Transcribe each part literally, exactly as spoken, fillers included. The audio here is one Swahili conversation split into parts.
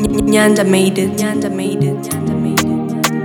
Nyanda made it. Nyanda made it. Nyanda made it.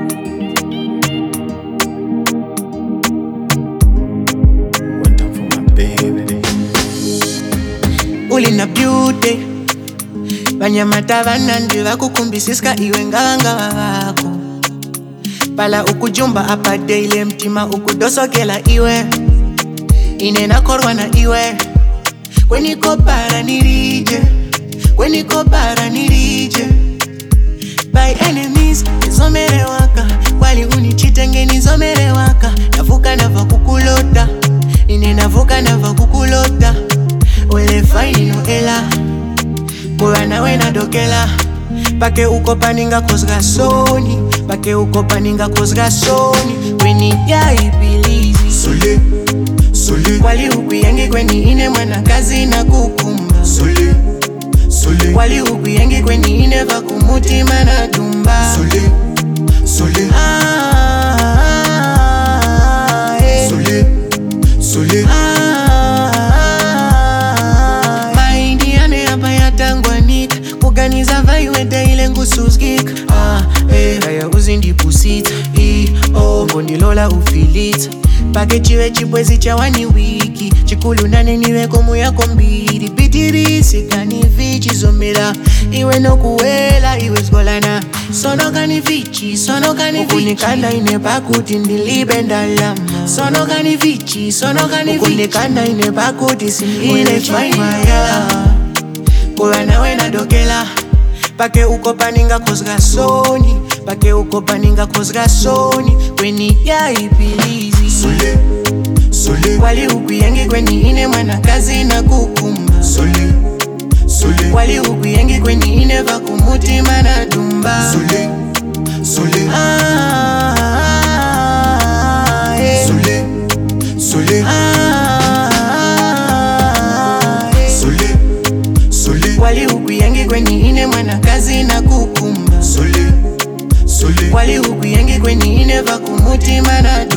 One time for my baby. Uli na beauty Banyamata banandi vakukumbisiska iwe nganga vako Pala ukujumba apa daily mtima ukudosokela iwe Inena korwa na iwe Kweniko para nirije Kweniko para nirije By enemies nizomere waka Wali unichitenge nizomere waka Navuka nava kukulota Ine navuka nava kukulota Wele faini no ela Kwa nawe na dokela Pake uko paninga kozga soni Pake uko paninga kozga soni Weni ya ibilizi Sole, sole, Wali ukuyengi kweni ine mana kazi na kukumba sole, sole, Wali ukuyengi kweni ine vakumuti mana tumba sole, sole, Ah, eh. sole, sole, Ah, Maindi ane hapa ya tangwanika Kuganiza vaiwete ile ngusuzgika Ah, eh, haya uzindi pusita I, oh, mbondilola ufilita Pake chiwe chibwezi chawani wiki Chikulu nane niwe komu yako mbili Bitirisi kani vichi zomela Iwe no kuwela iwe zgolana Sono kani vichi, sono kani vichi Ukunikanda ine pakuti ndilibe ndalama Sono kani vichi, sono kani vichi Ukunikanda ine pakuti simile chimaya Kwa nawe na dokela Pake uko paninga kozga soni Pake uko paninga kozga soni Kweni ya ibilizi sole, sole, Wali ukuyengi kweni ine mana kazi na kukumba sole, sole, Wali ukuyengi kweni ine vakumuti mana tumba sole, sole, Ah, eh. sole, sole, Ah, eh. sole, sole, Wali ukuyengi kweni ine mana kazi na kukumba sole, sole, Wali ukuyengi kweni ine vakumuti mana tumba